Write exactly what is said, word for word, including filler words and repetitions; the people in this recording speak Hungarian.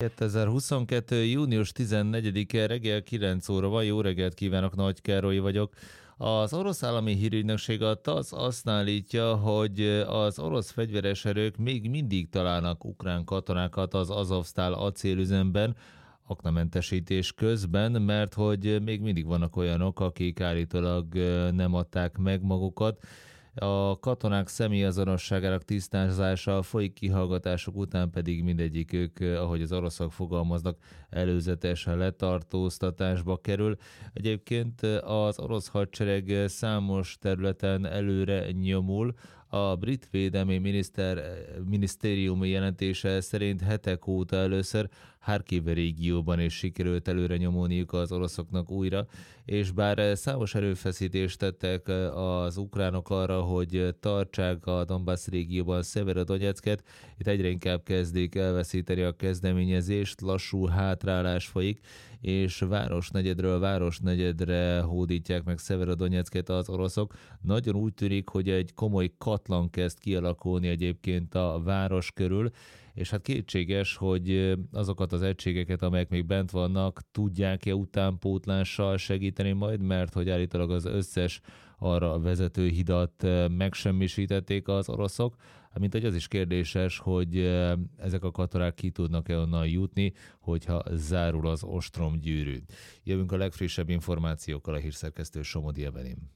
kétezer-huszonkettő. június tizennegyedike reggel kilenc óra van. Jó reggelt kívánok, Nagy Károly vagyok. Az orosz állami hírügynökség a TASZ azt állítja, hogy az orosz fegyveres erők még mindig találnak ukrán katonákat az Azovsztál acélüzemben, aknamentesítés közben, mert hogy még mindig vannak olyanok, akik állítólag nem adták meg magukat. A katonák személyazonosságának tisztázása folyik, kihallgatások után pedig mindegyikük, ahogy az oroszok fogalmaznak, előzetesen letartóztatásba kerül. Egyébként az orosz hadsereg számos területen előre nyomul. A brit védelmi miniszter, minisztérium jelentése szerint hetek óta először Harkiv régióban is sikerült előre nyomulniuk az oroszoknak újra, és bár számos erőfeszítést tettek az ukránok arra, hogy tartsák a Donbass régióban Szeverodonyecket, itt egyre inkább kezdik elveszíteni a kezdeményezést, lassú hátrálás folyik, és városnegyedről városnegyedre hódítják meg Szeverodonyecket az oroszok. Nagyon úgy tűnik, hogy egy komoly katlan kezd kialakulni egyébként a város körül, és hát kétséges, hogy azokat az egységeket, amelyek még bent vannak, tudják-e utánpótlással segíteni majd, mert hogy állítólag az összes arra vezető hidat megsemmisítették az oroszok, mint hogy az is kérdéses, hogy ezek a katonák ki tudnak-e onnan jutni, hogyha zárul az ostromgyűrű. Jövünk a legfrissebb információkkal, a hírszerkesztő Somodi Evelyn.